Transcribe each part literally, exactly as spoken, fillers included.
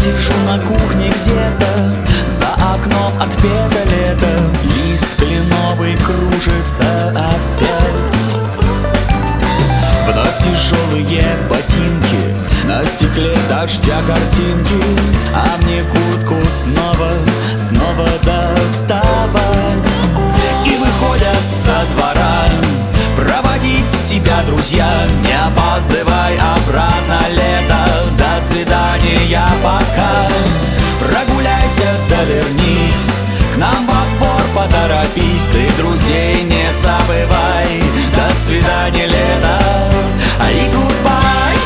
Сижу на кухне где-то, за окном отпето лето, лист кленовый кружится опять. Вновь тяжелые ботинки, на стекле дождя картинки, а мне куртку снова, снова доставать. И выходят со двора проводить тебя друзья. Не опаздывай обратно, лето, до свидания пока. Прогуляйся, да вернись к нам во двор, поторопись. Ты друзей не забывай. До свидания, лето, и гудбай.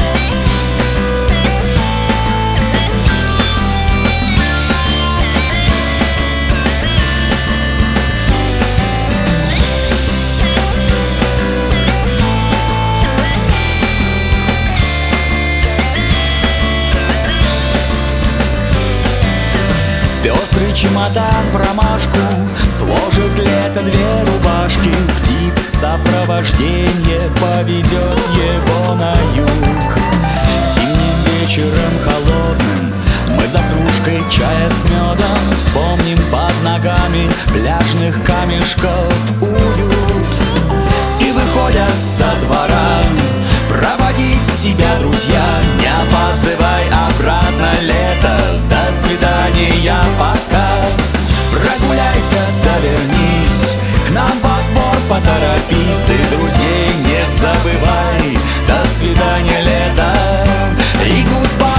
Пестрый чемодан в ромашку сложит лето две рубашки. Птиц сопровождение поведет его на юг. Зимним вечером холодным мы за кружкой чая с медом вспомним под ногами пляжных камешков уют. И выходят со двора проводить тебя друзья. Не опаздывай обратно, лето, до свидания пока. Прогуляйся, да вернись к нам во двор, поторопись. Ты друзей не забывай. До свидания, лето, и гудбай.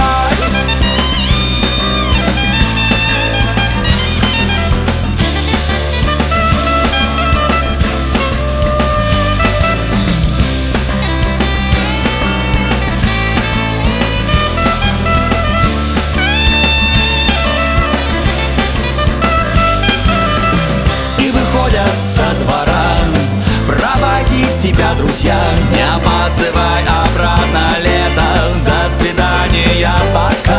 Со двора проводить тебя друзья. Не опаздывай обратно, лето, до свидания пока.